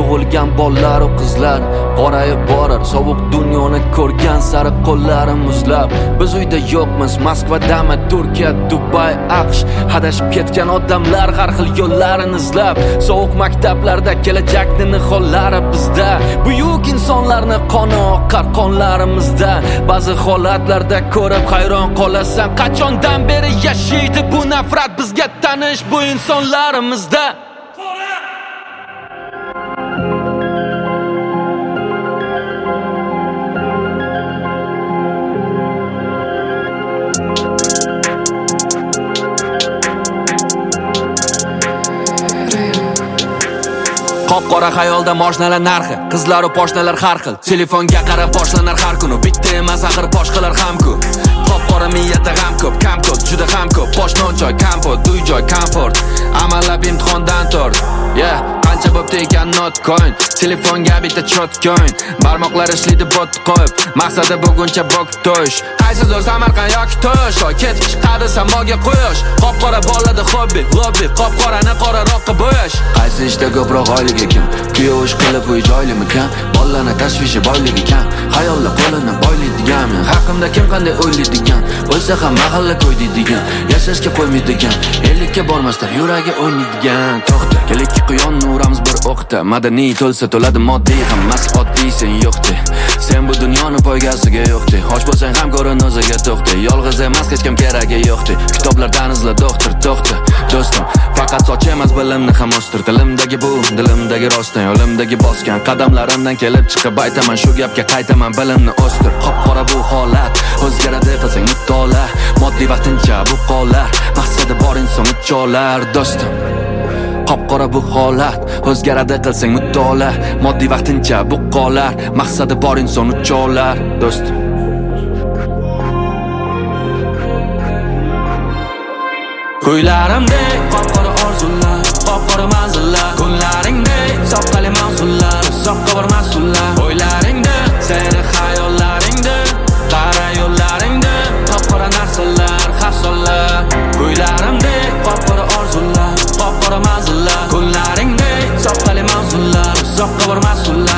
tug'ilgan bolalar va qizlar qorayib borar, sovuq dunyoni ko'rgan sari qo'llarim muzlab. Biz uyda yo'qmiz, Moskvadami, Turkiya, Dubay, AQSh. Adashib ketgan odamlar har xil yo'llarini izlab, sovuq maktablarda kelajakni nihollari bizda. Buyuk insonlarni qoni oqar qonlarimizda. Ba'zi holatlarda ko'rib hayron qolasan, qachondan beri yashaydi bu nafrat bizga tanish bu insonlarimizda. Qop-qora xayolda moshnalar narxi, qizlar va poshnalar har xil. Telefonga qarab boshlanar har kuni, bitta emas axir boshqalar ham ko'p. Qop-qora miyatda ham ko'p, kam ko'p, juda ham ko'p. Poshnon joy, kampot, uy joy, komfort. Amallab imtihondan tur. Qancha bo'pti ekan not coin. Telefonga bitta chot coin. Barmoqlar ishlaydi bot qo'yib, maqsadi buguncha bok to'sh. Qaysi zo'r Samarqand yoki Tosh, ketib chiqadi samoga quyosh. Qop-qora bo'ladi hobbi, lobby, qop-qorani qoraroqqa bo'yash. Qaysi ishda ko'proq oylik ekan, kuyov ish qilib uy joylimikan, bolalarni tashvishi boylik ekan, xayollar qo'lini boylaydigan, men haqimda kim qanday o'ylaydigan, o'lsa ham mahalla qo'ydigan, yashashga qo'ymaydigan, ellikka bormasdan yuragi o'ynaydigan. To'xta, kelikki quyon nuramiz bir o'qda, madaniy to'lsa to'ladi moddiy, hammasi oddiy sen yo'qdi. Sen bu dunyoni poygasiga yo'qdi, och bo'lsang ham ko'rin o'ziga to'xta, yolg'iz emas hech kim keragi yo'qdi. Kitoblardan izla doktor, to'xta, do'stim, faqat soch emas bilimni ham o'stir. Dilimdagi bu, dilimdagi rostdan, yo'limdagi bosgan qadamlarimdan kelib chiqib aytaman, shu gapga qaytaman, bilimni o'stir. Qop-qora bu holat, o'zgaradi qilsang mutolaa, moddiy vaqtincha bu qolar, maqsadi bor inson ucholar, do'stim. Qop-qora bu holat, o'zgaradi qilsang mutolaa, moddiy vaqtincha bu qolar, maqsadi bor inson ucholar, do'stim. Ko'ylarimdek qop-qora orzular, qop-qora manzillar, kunlaringdek soqqali mavzular, uzoqqa bormas yo'llar. O'ylaringda, seni xayollaringda, qara yo'llaringda, qop-qora narsalar, xafsonlar. Ko'ylarimdek qop-qora orzular, qop-qora manzillar, kunlaringdek soqqali mavzular, uzoqqa bormas yo'llar.